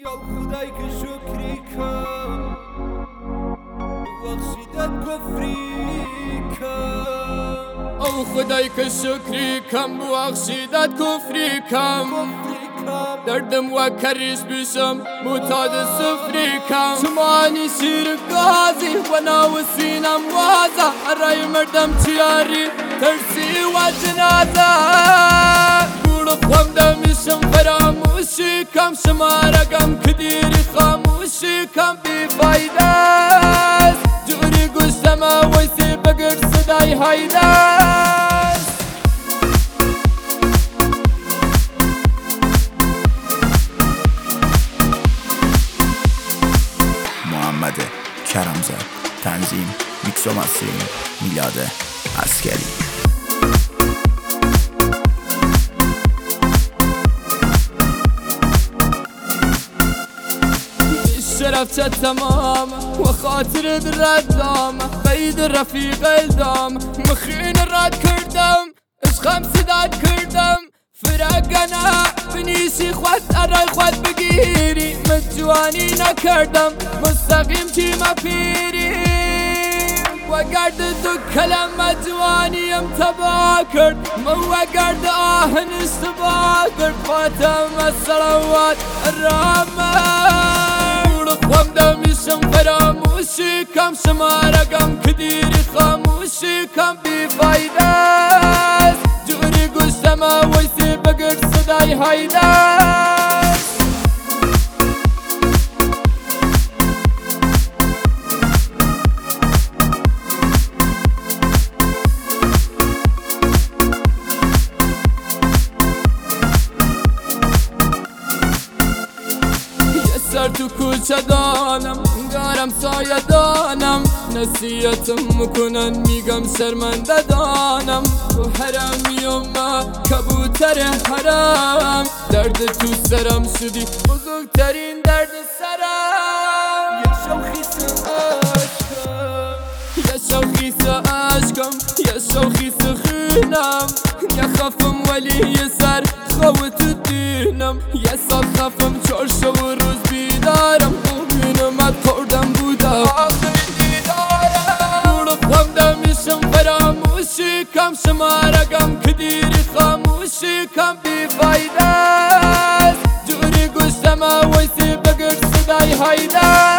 یا خدای که شکری کن ببخشیدت کفری کن او خدای که شکری کم ببخشیدت کفری کم دردم و کریش بیشم معتاد سفری کم شمانی شیر گازی و ناو سینم وازه ارای مردم چیاری ترسی و جنازه گوڑ خوام دمیشم فراموشی کم شمارگم کدیری خاموشی کم بی فایده است جوری گوشتم ویسی بگر صدای هایده است محمد کرمزاد تنظیم میکس و مسترینگ میلاد عسکری شرفت تمام و خاطر ردام قید رفیق الدام مخین رد کردم عشقم صداد کردم فرقنا بنیسی خود ارای خود بگیری مجوانی نکردم مستقیم تیم پیری و گرد دو کلمه جوانیم تبا کرد و گرد آهن اشتباه کرد فاتم الصلوات الرحمن خوام دمیشم فراموشی کم شمارگم کدیری خاموشی کم بی فایده است جوری گوشتم ویسی بگر صدای هایده است سر تو کوچه دانم انگارم سایه دانم نصیحتم میکنن میگم شرمنده دانم تو حرمی و ما کبوتر حرم درد تو سرم شدی بزرگترین درد سرم یه شوخیس عشقم یه شوخیس عشقم یه شوخیس خونم یه خفم ولی یه سر خوت دینم یه سال خفم 4 شب و روز بیدارم خوبینمت کردم بوده آخرین دیدارم گوڑ خوام دمیشم فراموشی کم شمارگم کدیری خاموشی کم بی فایده است جوری گوشتم ویسی بگر صدای هایده